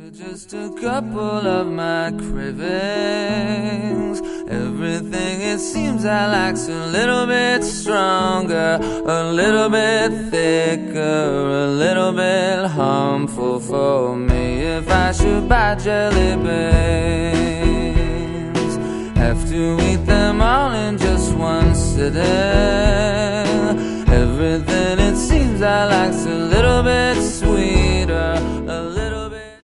Just a couple of my cravings. Everything it seems I like's a little bit stronger, a little bit thicker, a little bit harmful for me. If I should buy jelly beans, have to eat them all in just one sitting.